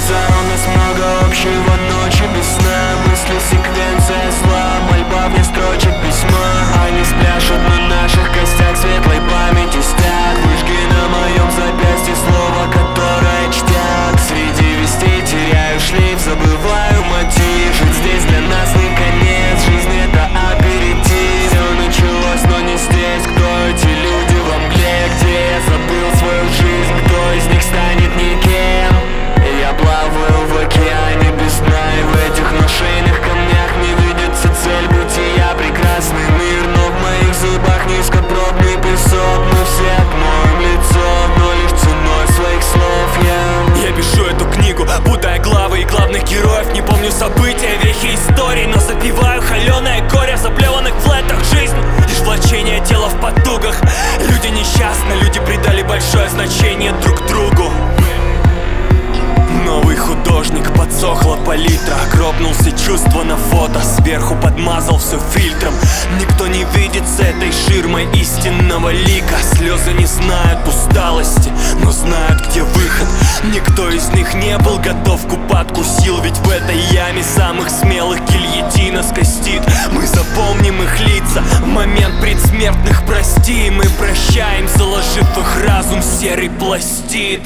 сердца, у нас много общего, ночи без сна. Мысли секвенция зла, мольба вне строчек письма. Они спляшут на наших костях, светлой памяти стяг. Выжги на моем запястье слово, которое чтят. Среди вестей теряю шлейф, забываю мотив. Жить здесь для нас не конец, жизнь это аперитив. Все началось, но не здесь. Кто эти люди во мгле, где я забыл свою жизнь? Кто из них станет никем? И я плаваю в океане без дна, и в этих шейных камнях не видится цель бытия. Прекрасный мир, но в моих зубах низкопробный песок. Мы все отмоем лицо, но лишь ценой своих слов. Я пишу эту книгу, путая главы и главных героев. Не помню события, вехи истории, но запиваю холеное горе в заплеванных флетах. Жизнь лишь влачение тела в потугах. Люди несчастны, люди придали большое значение друг другу. Новый художник, подсохла палитра. Грохнулся чувство на фото, сверху подмазал все фильтром. Никто не видит с этой ширмой истинного лика. Слезы не знают усталости, но знают, где выход. Никто из них не был готов к упадку сил, ведь в этой яме самых смелых гильотина скостит. Мы запомним их лица в момент предсмертных прости. Мы прощаем, заложив их разум в серый пластид.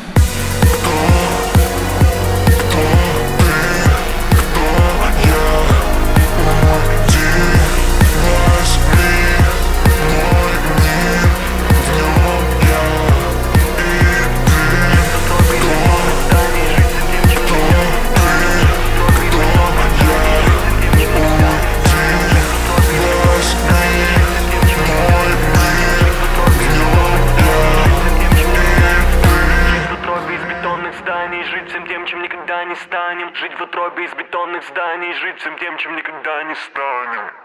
Жить всем тем, чем никогда не станем. Жить в утробе из бетонных зданий. Жить всем тем, чем никогда не станем.